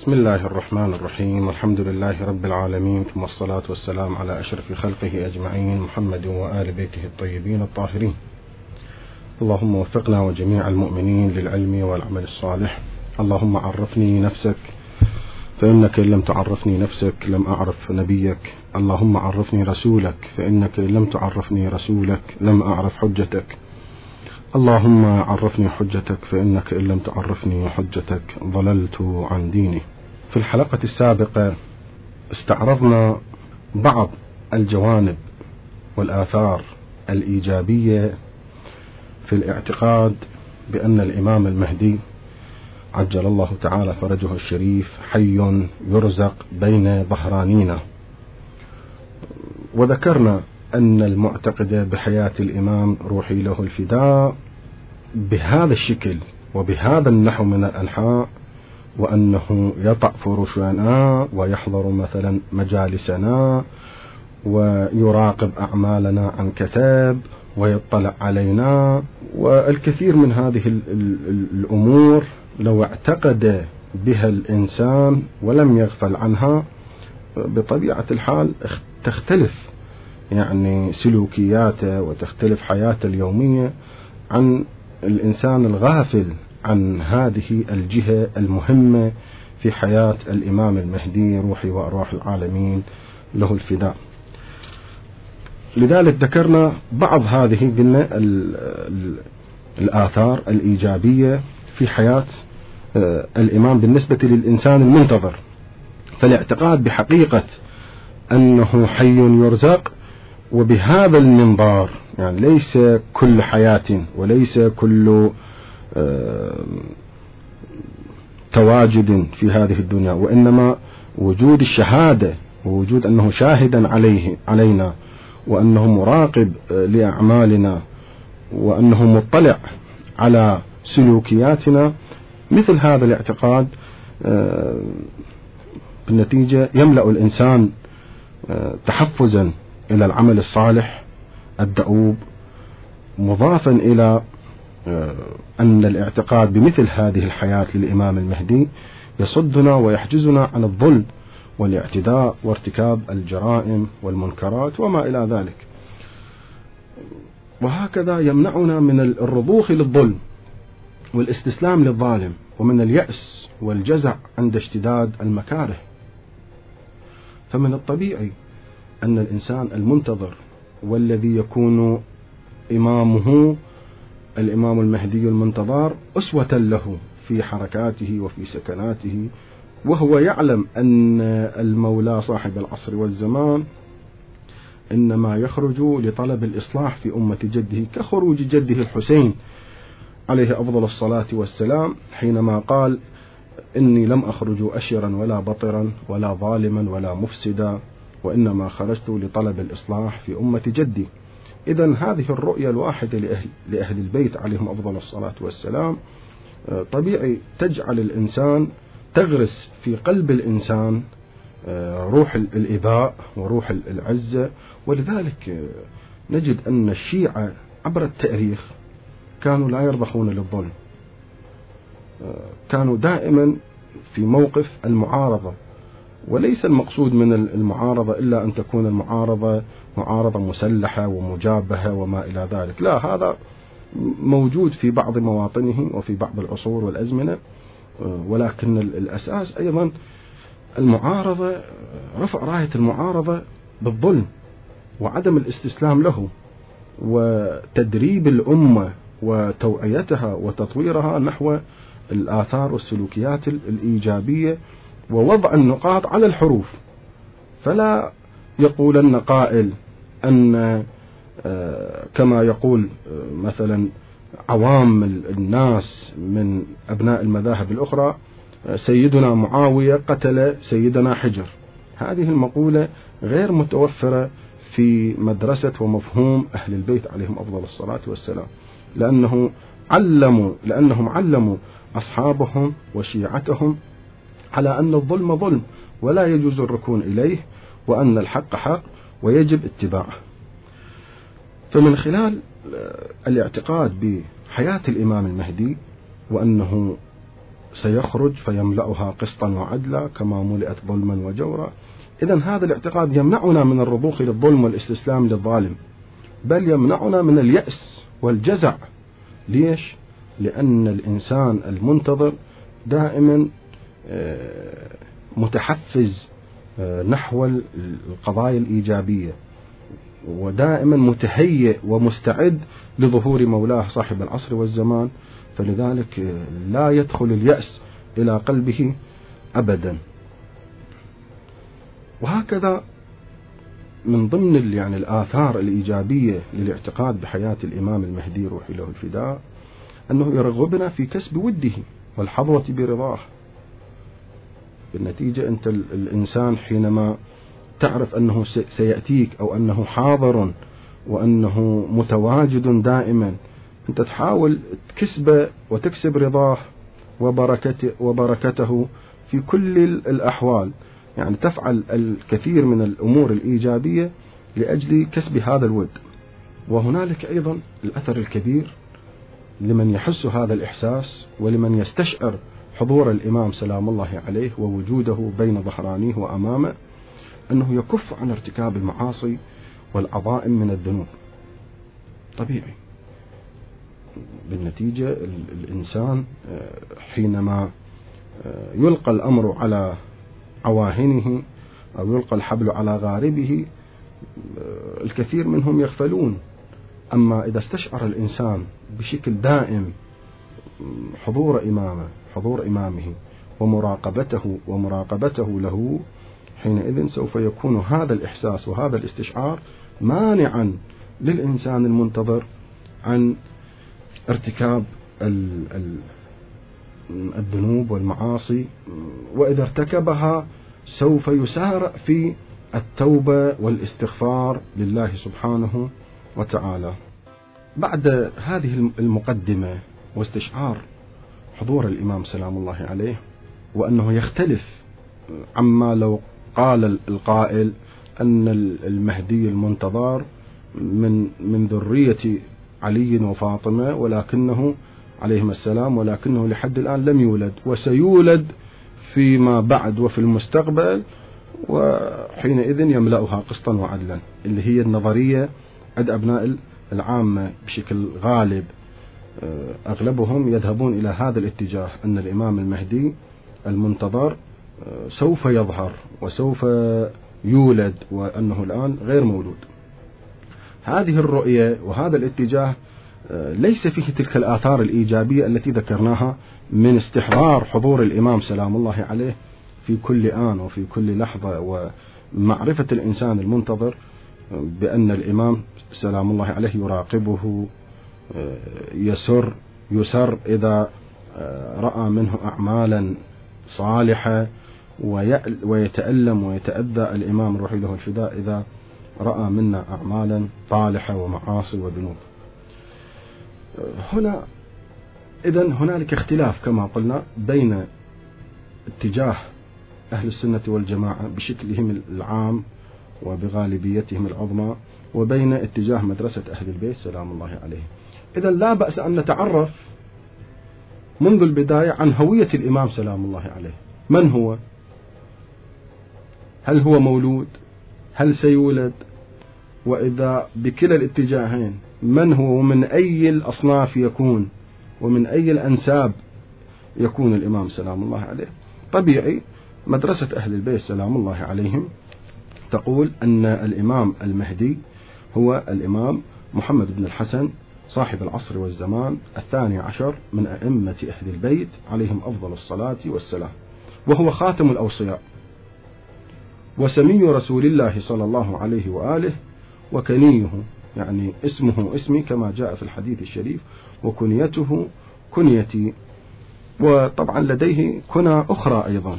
بسم الله الرحمن الرحيم، والحمد لله رب العالمين، ثم الصلاة والسلام على أشرف خلقه أجمعين، محمد وآل بيته الطيبين الطاهرين. اللهم وفقنا وجميع المؤمنين للعلم والعمل الصالح. اللهم عرفني نفسك، فإنك إن لم تعرفني نفسك لم أعرف نبيك. اللهم عرفني رسولك، فإنك إن لم تعرفني رسولك لم أعرف حجتك. اللهم عرفني حجتك، فإنك إن لم تعرفني حجتك ضللت عن ديني. في الحلقة السابقة استعرضنا بعض الجوانب والآثار الإيجابية في الاعتقاد بأن الإمام المهدي عجل الله تعالى فرجه الشريف حي يرزق بين ظهرانينا، وذكرنا أن المعتقد بحياة الإمام روحي له الفداء بهذا الشكل وبهذا النحو من الأنحاء، وأنه يطأ فرشنا ويحضر مثلا مجالسنا ويراقب أعمالنا عن كثب ويطلع علينا، والكثير من هذه الأمور لو اعتقد بها الإنسان ولم يغفل عنها بطبيعة الحال تختلف يعني سلوكياته وتختلف حياته اليومية عن الإنسان الغافل عن هذه الجهة المهمة في حياة الإمام المهدي روحي وأرواح العالمين له الفداء. لذلك ذكرنا بعض هذه قلنا الآثار الإيجابية في حياة الإمام بالنسبة للإنسان المنتظر. فالاعتقاد بحقيقة أنه حي يرزق وبهذا المنظار، يعني ليس كل حياة وليس كل تواجد في هذه الدنيا، وإنما وجود الشهادة ووجود أنه شاهدا علينا، وأنه مراقب لأعمالنا، وأنه مطلع على سلوكياتنا. مثل هذا الاعتقاد بالنتيجة يملأ الإنسان تحفزا إلى العمل الصالح الدؤوب، مضافا إلى أن الاعتقاد بمثل هذه الحياة للإمام المهدي يصدنا ويحجزنا عن الظلم والاعتداء وارتكاب الجرائم والمنكرات وما إلى ذلك، وهكذا يمنعنا من الرضوخ للظلم والاستسلام للظالم، ومن اليأس والجزع عند اشتداد المكاره. فمن الطبيعي أن الإنسان المنتظر والذي يكون إمامه الإمام المهدي المنتظر أسوة له في حركاته وفي سكناته، وهو يعلم أن المولى صاحب العصر والزمان إنما يخرج لطلب الإصلاح في أمة جده، كخروج جده الحسين عليه أفضل الصلاة والسلام حينما قال: إني لم أخرج أشرا ولا بطرا ولا ظالما ولا مفسدا، وإنما خرجت لطلب الإصلاح في أمة جدي. إذن هذه الرؤية الواحدة لأهل البيت عليهم أفضل الصلاة والسلام طبيعي تجعل الإنسان تغرس في قلب الإنسان روح الإباء وروح العزة. ولذلك نجد أن الشيعة عبر التاريخ كانوا لا يرضخون للظلم، كانوا دائما في موقف المعارضة، وليس المقصود من المعارضة إلا أن تكون المعارضة معارضة مسلحة ومجابهة وما إلى ذلك، لا، هذا موجود في بعض مواطنه وفي بعض العصور والأزمنة، ولكن الأساس أيضا المعارضة، رفع راية المعارضة بالظلم وعدم الاستسلام له، وتدريب الأمة وتوعيتها وتطويرها نحو الآثار والسلوكيات الإيجابية، ووضع النقاط على الحروف. فلا يقولن قائل أن كما يقول مثلا عوام الناس من أبناء المذاهب الأخرى: سيدنا معاوية قتل سيدنا حجر. هذه المقولة غير متوفرة في مدرسة ومفهوم أهل البيت عليهم أفضل الصلاة والسلام، لأنهم علموا أصحابهم وشيعتهم على أن الظلم ظلم ولا يجوز الركون إليه، وأن الحق حق ويجب اتباعه. فمن خلال الاعتقاد بحياة الإمام المهدي وأنه سيخرج فيملأها قسطا وعدلا كما ملئت ظلما وجورا. إذن هذا الاعتقاد يمنعنا من الرضوخ للظلم والاستسلام للظالم، بل يمنعنا من اليأس والجزع. ليش؟ لأن الإنسان المنتظر دائما متحفز نحو القضايا الإيجابية، ودائما متهيئ ومستعد لظهور مولاه صاحب العصر والزمان، فلذلك لا يدخل اليأس إلى قلبه أبدا. وهكذا من ضمن الآثار الإيجابية للاعتقاد بحياة الإمام المهدي روح له الفداء أنه يرغبنا في كسب وده والحظوة برضاه. بالنتيجة أنت الإنسان حينما تعرف أنه سيأتيك أو أنه حاضر وأنه متواجد دائما، أنت تحاول تكسبه وتكسب رضاه وبركته في كل الأحوال، يعني تفعل الكثير من الأمور الإيجابية لأجل كسب هذا الود. وهنالك أيضا الأثر الكبير لمن يحس هذا الإحساس ولمن يستشعر حضور الإمام سلام الله عليه ووجوده بين ظهرانيه وأمامه، أنه يكف عن ارتكاب المعاصي والعظائم من الذنوب. طبيعي. بالنتيجة الإنسان حينما يلقى الأمر على عواهنه أو يلقى الحبل على غاربه الكثير منهم يغفلون. أما إذا استشعر الإنسان بشكل دائم حضور إمامه ومراقبته له، حينئذ سوف يكون هذا الإحساس وهذا الاستشعار مانعا للإنسان المنتظر عن ارتكاب الذنوب والمعاصي، وإذا ارتكبها سوف يسارع في التوبة والاستغفار لله سبحانه وتعالى. بعد هذه المقدمة واستشعار حضور الإمام سلام الله عليه، وأنه يختلف عما لو قال القائل أن المهدي المنتظر من ذرية علي وفاطمة ولكنه عليهم السلام، ولكنه لحد الآن لم يولد وسيولد فيما بعد وفي المستقبل، وحينئذ يملأها قسطا وعدلا، اللي هي النظرية عند أبناء العامة بشكل غالب. أغلبهم يذهبون إلى هذا الاتجاه، أن الإمام المهدي المنتظر سوف يظهر وسوف يولد، وأنه الآن غير مولود. هذه الرؤية وهذا الاتجاه ليس فيه تلك الآثار الإيجابية التي ذكرناها من استحضار حضور الإمام سلام الله عليه في كل آن وفي كل لحظة، ومعرفة الإنسان المنتظر بأن الإمام سلام الله عليه يراقبه، يسر إذا رأى منه أعمالا صالحة، ويتألم ويتأذى الإمام روح له الفداء إذا رأى منا أعمالا طالحة ومعاصي وذنوب. إذن هنالك اختلاف كما قلنا بين اتجاه أهل السنة والجماعة بشكلهم العام وبغالبيتهم العظمى، وبين اتجاه مدرسة أهل البيت سلام الله عليه. إذن لا بأس أن نتعرف منذ البداية عن هوية الإمام سلام الله عليه. من هو؟ هل هو مولود؟ هل سيولد؟ وإذا بكلا الاتجاهين من هو ومن أي الأصناف يكون ومن أي الأنساب يكون الإمام سلام الله عليه؟ طبيعي مدرسة أهل البيت سلام الله عليهم تقول أن الإمام المهدي هو الإمام محمد بن الحسن صاحب العصر والزمان 12 من أئمة أهل البيت عليهم أفضل الصلاة والسلام، وهو خاتم الأوصياء وسمي رسول الله صلى الله عليه وآله، وكنيه يعني اسمه اسمي كما جاء في الحديث الشريف، وكنيته كنيتي. وطبعا لديه كنى أخرى أيضا،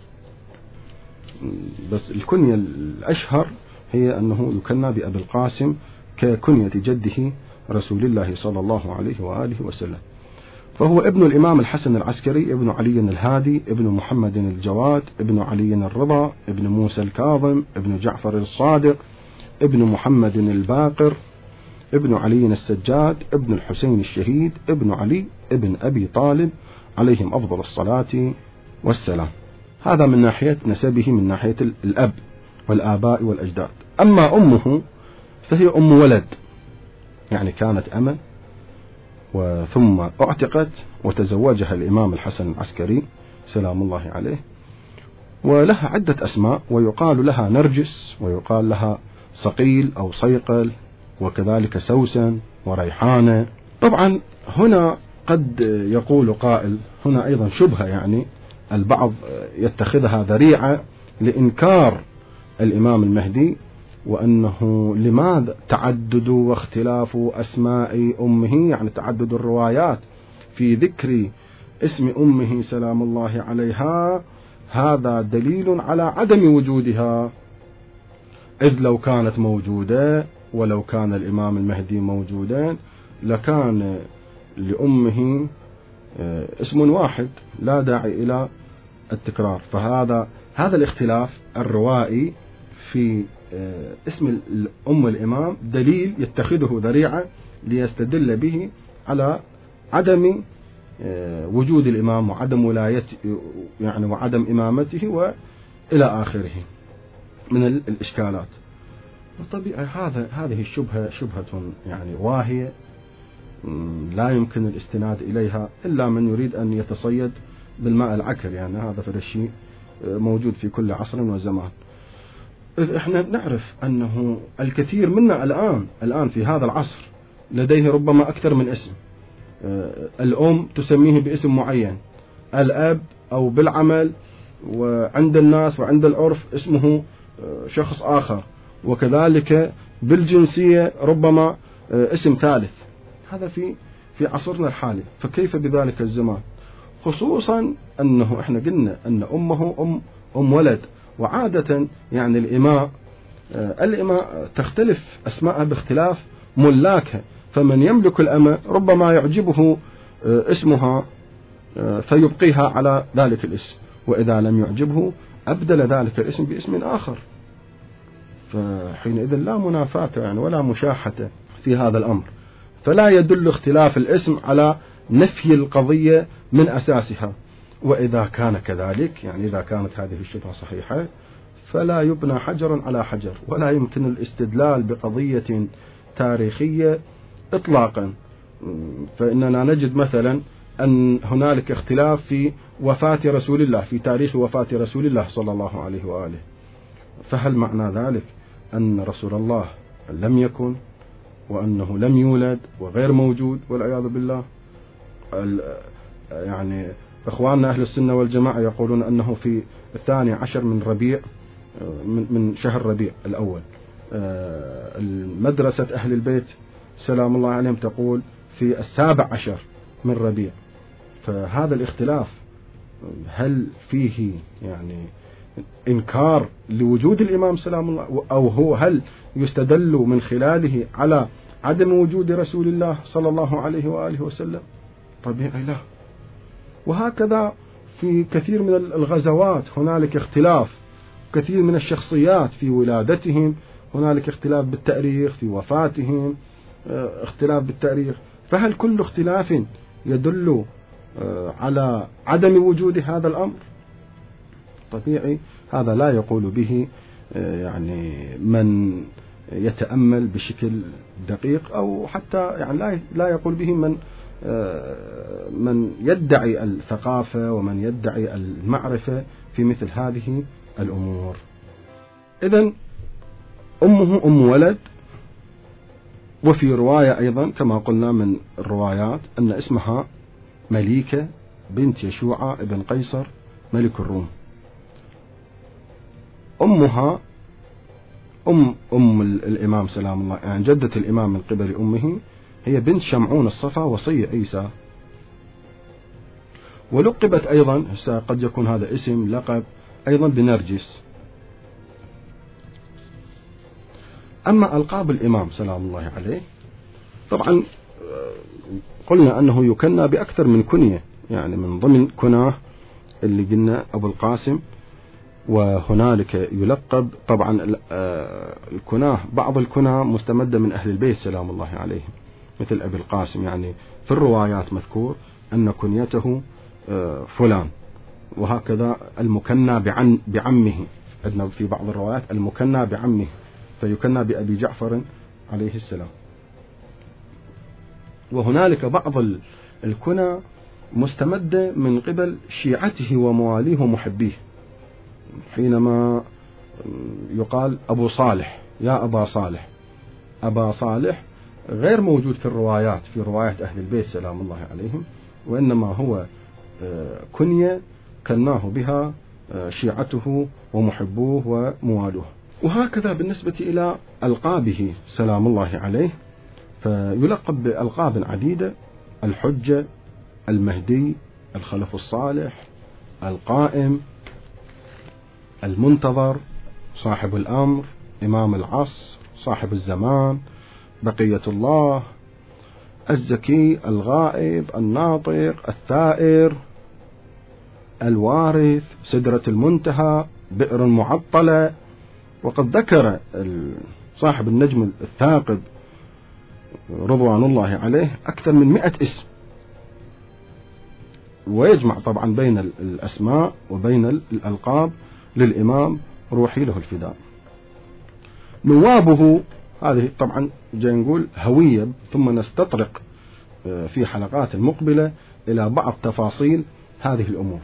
بس الكنية الأشهر هي أنه يكنى بأبي القاسم ككنية جده رسول الله صلى الله عليه وآله وسلم. فهو ابن الإمام الحسن العسكري، ابن علي الهادي، ابن محمد الجواد، ابن علي الرضا، ابن موسى الكاظم، ابن جعفر الصادق، ابن محمد الباقر، ابن علي السجاد، ابن الحسين الشهيد، ابن علي، ابن أبي طالب، عليهم أفضل الصلاة والسلام. هذا من ناحية نسبه، من ناحية الأب والآباء والأجداد. أما أمه فهي أم ولد، يعني كانت أمة ثم اعتقت وتزوجها الإمام الحسن العسكري سلام الله عليه، ولها عدة أسماء، ويقال لها نرجس، ويقال لها صقيل أو صيقل، وكذلك سوسن وريحانة. طبعا هنا قد يقول قائل، هنا أيضا شبهة، يعني البعض يتخذها ذريعة لإنكار الإمام المهدي، وأنه لماذا تعدد واختلاف أسماء أمه، يعني تعدد الروايات في ذكر اسم أمه سلام الله عليها، هذا دليل على عدم وجودها، إذ لو كانت موجودة ولو كان الإمام المهدي موجودا لكان لأمه اسم واحد، لا داعي إلى التكرار. فهذا الاختلاف الروائي في اسم أم الإمام دليل يتخذه ذريعة ليستدل به على عدم وجود الإمام وعدم ولايته، يعني وعدم إمامته وإلى آخره من الإشكالات. بالطبيعة هذه الشبهة شبهة يعني واهية، لا يمكن الاستناد إليها إلا من يريد أن يتصيد بالماء العكر، يعني هذا فالشيء موجود في كل عصر وزمان. إذ إحنا نعرف أنه الكثير منا الآن في هذا العصر لديه ربما أكثر من اسم. الأم تسميه باسم معين، الأب أو بالعمل وعند الناس وعند العرف اسمه شخص آخر، وكذلك بالجنسية ربما اسم ثالث. هذا في عصرنا الحالي، فكيف بذلك الزمان؟ خصوصا أنه إحنا قلنا أن أمه أم ولد، وعادة يعني الإماء تختلف أسماءها باختلاف ملاكها، فمن يملك الأمة ربما يعجبه اسمها فيبقيها على ذلك الاسم، وإذا لم يعجبه أبدل ذلك الاسم باسم آخر، فحينئذ لا منافاة يعني ولا مشاحة في هذا الأمر. فلا يدل اختلاف الاسم على نفي القضية من أساسها. وإذا كان كذلك، يعني إذا كانت هذه الشبهة صحيحة، فلا يبنى حجر على حجر، ولا يمكن الاستدلال بقضية تاريخية إطلاقا. فإننا نجد مثلا أن هنالك اختلاف في وفاة رسول الله، في تاريخ وفاة رسول الله صلى الله عليه وآله، فهل معنى ذلك أن رسول الله لم يكن وأنه لم يولد وغير موجود والعياذ بالله؟ يعني إخواننا أهل السنة والجماعة يقولون أنه في 12 من ربيع، من شهر ربيع الأول. المدرسة أهل البيت سلام الله عليهم تقول في 17 من ربيع. فهذا الاختلاف هل فيه يعني إنكار لوجود الإمام سلام الله، أو هل يستدل من خلاله على عدم وجود رسول الله صلى الله عليه وآله وسلم؟ طبيعي لا. وهكذا في كثير من الغزوات هنالك اختلاف، كثير من الشخصيات في ولادتهم هنالك اختلاف بالتاريخ، في وفاتهم اختلاف بالتاريخ. فهل كل اختلاف يدل على عدم وجود هذا الأمر؟ طبيعي هذا لا يقول به يعني من يتأمل بشكل دقيق، أو حتى يعني لا يقول به من يدعي الثقافة ومن يدعي المعرفة في مثل هذه الأمور. إذن أمه أم ولد. وفي رواية أيضا كما قلنا من الروايات أن اسمها مليكة بنت يشوع ابن قيصر ملك الروم. أمها أم الإمام سلام الله، يعني جدة الإمام من قبل أمه هي بنت شمعون الصفا وصي عيسى. ولقبت أيضا، قد يكون هذا اسم لقب أيضا، بنرجس. أما ألقاب الإمام سلام الله عليه، طبعا قلنا أنه يكنى بأكثر من كنية، يعني من ضمن كناه اللي قلنا أبو القاسم، وهنالك يلقب طبعا الكناه، بعض الكناه مستمدة من أهل البيت سلام الله عليهم، مثل أبي القاسم. يعني في الروايات مذكور أن كنيته فلان. وهكذا المكنى بعمه، عندنا في بعض الروايات المكنى بعمه، فيكنى بأبي جعفر عليه السلام. وهنالك بعض الكنى مستمدة من قبل شيعته ومواليه ومحبيه، حينما يقال أبو صالح، يا أبا صالح. أبا صالح غير موجود في الروايات، في روايات أهل البيت سلام الله عليهم، وإنما هو كنية كناه بها شيعته ومحبوه وموالوه. وهكذا بالنسبة إلى ألقابه سلام الله عليه، فيلقب بألقاب عديدة: الحجة، المهدي، الخلف الصالح، القائم، المنتظر، صاحب الأمر، إمام العصر، صاحب الزمان، بقية الله، الزكي، الغائب، الناطق، الثائر، الوارث، سدرة المنتهى، بئر المعطلة. وقد ذكر صاحب النجم الثاقب رضوان الله عليه أكثر من 100 اسم، ويجمع طبعا بين الأسماء وبين الألقاب للإمام روحي له الفداء. نوابه هذه طبعا جاي نقول هوية، ثم نستطرق في حلقات المقبلة إلى بعض تفاصيل هذه الأمور.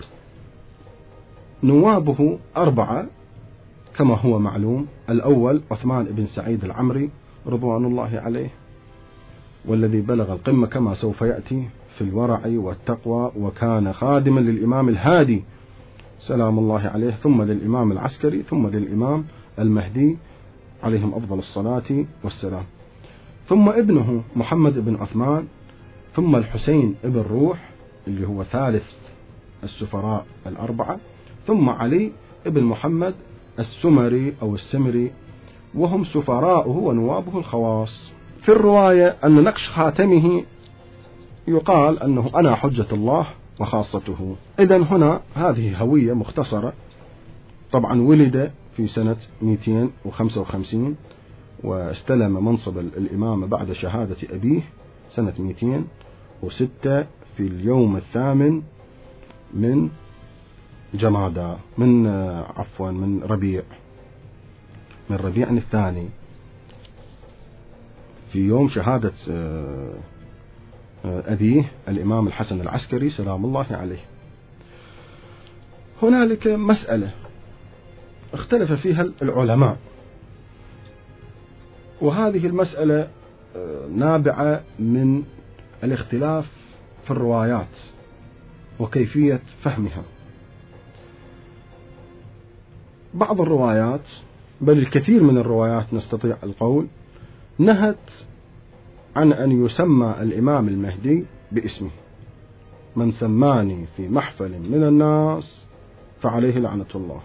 نوابه 4 كما هو معلوم: الأول عثمان بن سعيد العمري رضوان الله عليه، والذي بلغ القمة كما سوف يأتي في الورع والتقوى، وكان خادما للإمام الهادي سلام الله عليه، ثم للإمام العسكري، ثم للإمام المهدي عليهم أفضل الصلاة والسلام. ثم ابنه محمد بن عثمان، ثم الحسين بن روح اللي هو ثالث السفراء 4، ثم علي بن محمد السمري أو السمري، وهم سفراؤه ونوابه الخواص. في الرواية أن نقش خاتمه يقال أنه أنا حجة الله وخاصته. إذن هنا هذه هوية مختصرة. طبعا ولد في سنة 255 واستلم منصب الإمامة بعد شهادة أبيه سنة 206 في اليوم 8 من جمادى من ربيع الثاني، في يوم شهادة أبيه الإمام الحسن العسكري سلام الله عليه. هنالك مسألة اختلف فيها العلماء، وهذه المسألة نابعة من الاختلاف في الروايات وكيفية فهمها. بعض الروايات، بل الكثير من الروايات نستطيع القول، نهت عن أن يسمى الإمام المهدي باسمه: من سماني في محفل من الناس فعليه لعنة الله.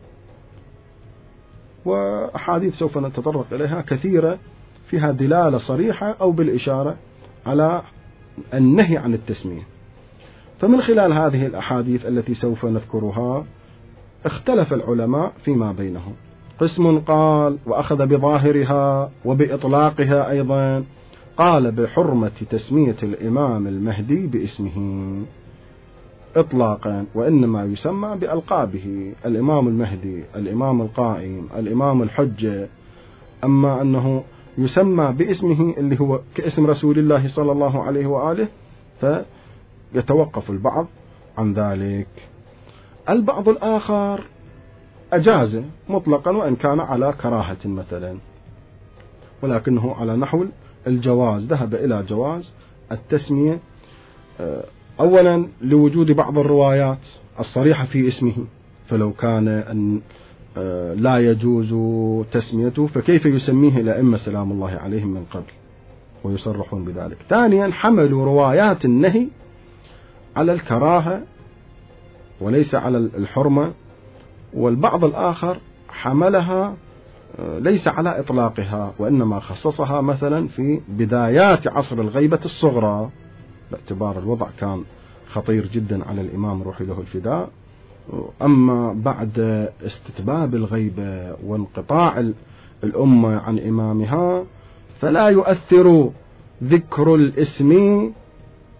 وأحاديث سوف نتطرق إليها كثيرة فيها دلالة صريحة أو بالإشارة على النهي عن التسمية. فمن خلال هذه الأحاديث التي سوف نذكرها اختلف العلماء فيما بينهم. قسم قال وأخذ بظاهرها وبإطلاقها أيضا، قال بحرمة تسمية الإمام المهدي باسمه إطلاقا، وإنما يسمى بألقابه: الإمام المهدي، الإمام القائم، الإمام الحجة. أما أنه يسمى باسمه اللي هو كاسم رسول الله صلى الله عليه وآله فيتوقف البعض عن ذلك. البعض الآخر أجاز مطلقا وإن كان على كراهة مثلا، ولكنه على نحو الجواز، ذهب إلى جواز التسمية، أولا لوجود بعض الروايات الصريحة في اسمه، فلو كان أن لا يجوز تسميته فكيف يسميه الأئمة سلام الله عليهم من قبل ويصرحون بذلك. ثانيا حملوا روايات النهي على الكراهة وليس على الحرمة، والبعض الآخر حملها ليس على إطلاقها وإنما خصصها مثلا في بدايات عصر الغيبة الصغرى، باعتبار الوضع كان خطير جدا على الإمام روحي له الفداء. أما بعد استتباب الغيبة وانقطاع الأمة عن إمامها فلا يؤثر ذكر الاسم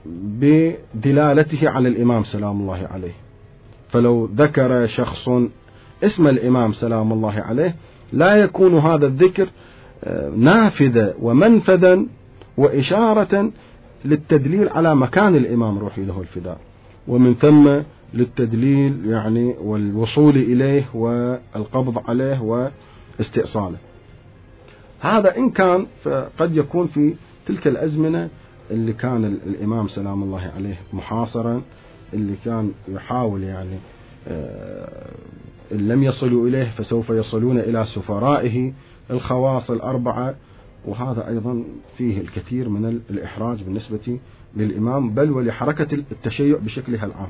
بدلالته على الإمام سلام الله عليه. فلو ذكر شخص اسم الإمام سلام الله عليه لا يكون هذا الذكر نافذة ومنفذا وإشارة للتدليل على مكان الإمام روحي له الفداء، ومن ثم للتدليل يعني والوصول إليه والقبض عليه واستئصاله. هذا إن كان فقد يكون في تلك الأزمنة اللي كان الإمام سلام الله عليه محاصرا، اللي كان يحاول يعني إن لم يصلوا إليه فسوف يصلون إلى سفرائه الخواص الأربعة، وهذا أيضا فيه الكثير من الإحراج بالنسبة للإمام بل ولحركة التشيع بشكلها العام.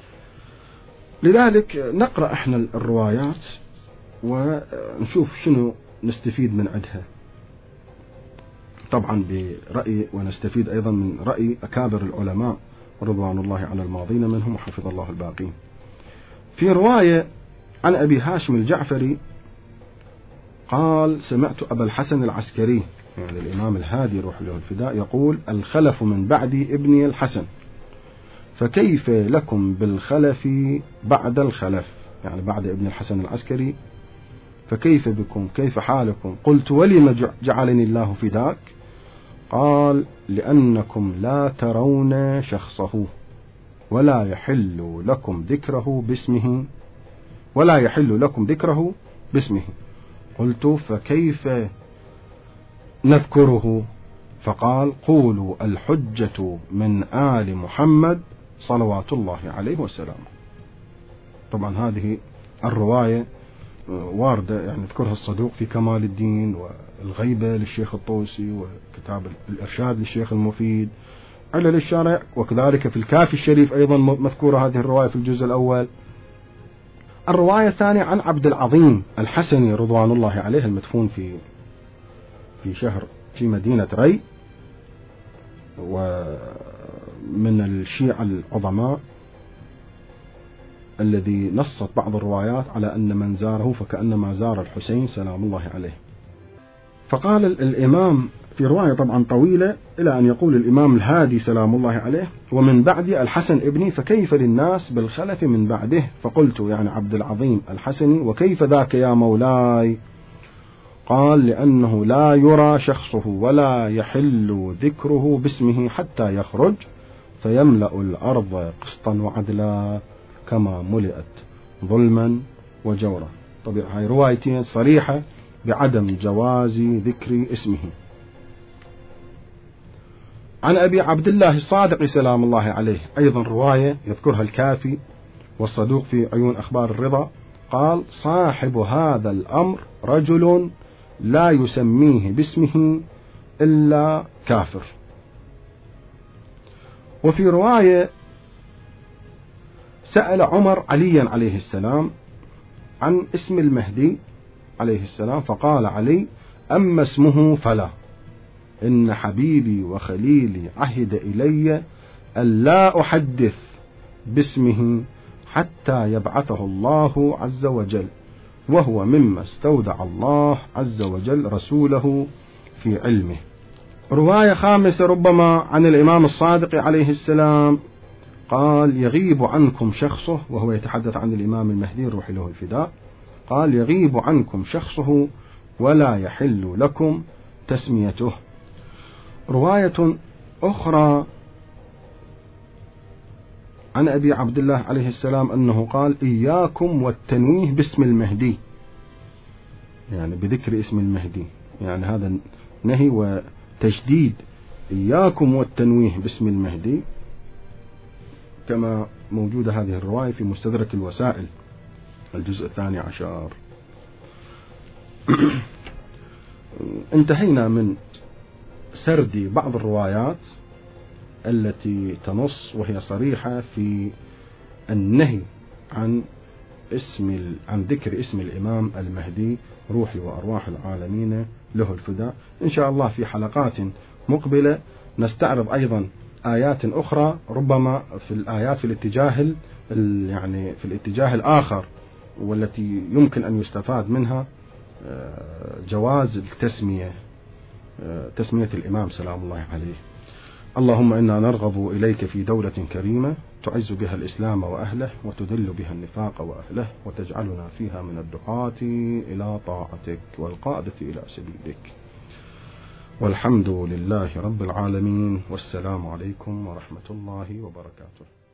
لذلك نقرأ احنا الروايات ونشوف شنو نستفيد من عندها، طبعا برأي ونستفيد أيضا من رأي أكابر العلماء رضوان الله على الماضين منهم وحفظ الله الباقين. في رواية عن أبي هاشم الجعفري قال: سمعت أبا الحسن العسكري يعني الإمام الهادي روح له الفداء يقول: الخلف من بعدي ابني الحسن، فكيف لكم بالخلف بعد الخلف، يعني بعد ابن الحسن العسكري فكيف بكم، كيف حالكم؟ قلت: ولم جعلني الله فداك؟ قال: لأنكم لا ترون شخصه ولا يحل لكم ذكره باسمه. قلت: فكيف نذكره؟ فقال: قولوا الحجة من آل محمد صلوات الله عليه وسلم. طبعا هذه الرواية واردة يعني ذكرها الصدوق في كمال الدين، والغيبة للشيخ الطوسي، وكتاب الإرشاد للشيخ المفيد، علل الشارع، وكذلك في الكافي الشريف أيضا مذكورة هذه الرواية في الجزء الأول. الرواية الثانية عن عبد العظيم الحسني رضوان الله عليه المدفون في مدينة ري، ومن الشيعة العظماء الذي نصت بعض الروايات على أن من زاره فكأنما زار الحسين سلام الله عليه. فقال الإمام في رواية طبعا طويلة إلى أن يقول الإمام الهادي سلام الله عليه: ومن بعدي الحسن ابني، فكيف للناس بالخلف من بعده؟ فقلت يعني عبد العظيم الحسني: وكيف ذاك يا مولاي؟ قال: لأنه لا يرى شخصه ولا يحل ذكره باسمه حتى يخرج فيملأ الأرض قسطا وعدلا كما ملئت ظلما وجورا. طبعا هاي روايتين صريحة بعدم جواز ذكر اسمه. عن أبي عبد الله الصادق سلام الله عليه أيضا رواية يذكرها الكافي والصدوق في عيون أخبار الرضا، قال: صاحب هذا الأمر رجل لا يسميه باسمه إلا كافر. وفي رواية سأل عمر عليا عليه السلام عن اسم المهدي عليه السلام، فقال علي: أما اسمه فلا، إن حبيبي وخليلي عهد إلي ألا أحدث باسمه حتى يبعثه الله عز وجل، وهو مما استودع الله عز وجل رسوله في علمه. رواية خامسة ربما عن الإمام الصادق عليه السلام قال: يغيب عنكم شخصه، وهو يتحدث عن الإمام المهدي روح له الفداء، قال: يغيب عنكم شخصه ولا يحل لكم تسميته. رواية أخرى عن أبي عبد الله عليه السلام أنه قال: إياكم والتنويه باسم المهدي، يعني بذكر اسم المهدي، يعني هذا نهي وتشديد، إياكم والتنويه باسم المهدي، كما موجودة هذه الرواية في مستدرك الوسائل الجزء 12. انتهينا من سرد بعض الروايات التي تنص وهي صريحة في النهي عن ذكر اسم الإمام المهدي روحي وأرواح العالمين له الفداء. إن شاء الله في حلقات مقبلة نستعرض أيضا آيات أخرى، ربما في الآيات في الاتجاه الآخر، والتي يمكن أن يستفاد منها جواز التسمية، تسمية الإمام سلام الله عليه. اللهم إنا نرغب إليك في دولة كريمة تعز بها الإسلام وأهله وتذل بها النفاق وأهله، وتجعلنا فيها من الدعاة إلى طاعتك والقادة إلى سبيلك. والحمد لله رب العالمين، والسلام عليكم ورحمة الله وبركاته.